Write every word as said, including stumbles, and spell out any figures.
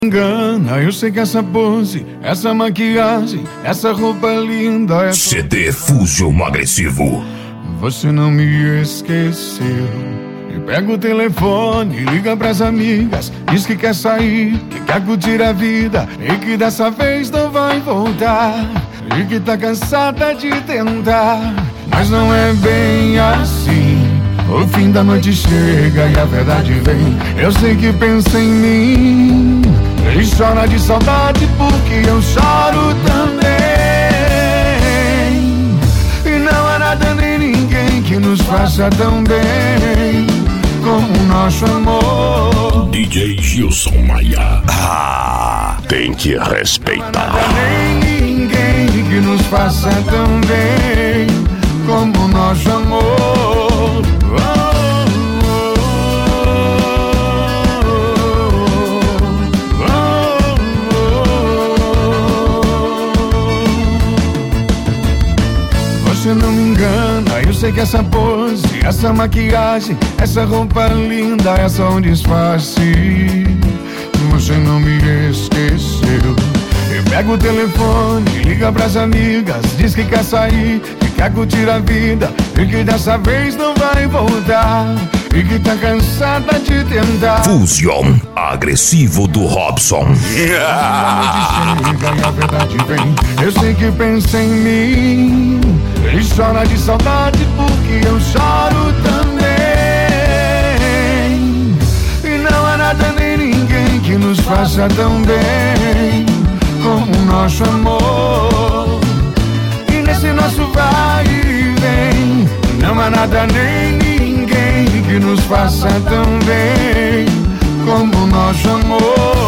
Engana, eu sei que essa pose, essa maquiagem, essa roupa linda é C D Fusion Agressivo. Você não me esqueceu. E pega o telefone, liga pras amigas, diz que quer sair, que quer curtir a vida e que dessa vez não vai voltar, e que tá cansada de tentar. Mas não é bem assim. O fim da noite chega e a verdade vem. Eu sei que pensa em mim e chora de saudade porque eu choro também. E não há nada nem ninguém que nos faça tão bem como o nosso amor. D J Gilson Maia. Ah, tem que respeitar. Não há nada nem ninguém que nos faça tão bem como o nosso amor. Você não me engana, eu sei que essa pose, essa maquiagem, essa roupa linda é só um disfarce. Você não me esqueceu. Eu pego o telefone, liga pras amigas, diz que quer sair, que quer curtir a vida e que dessa vez não vai voltar, e que tá cansada de tentar. Fusion Agressivo do Robson. A noite chega e a verdade vem. Eu sei que pensa em mim e chora de saudade porque eu choro também. E não há nada nem ninguém que nos faça tão bem como o nosso amor. E nesse nosso vai e vem, não há nada nem ninguém que nos faça tão bem como o nosso amor.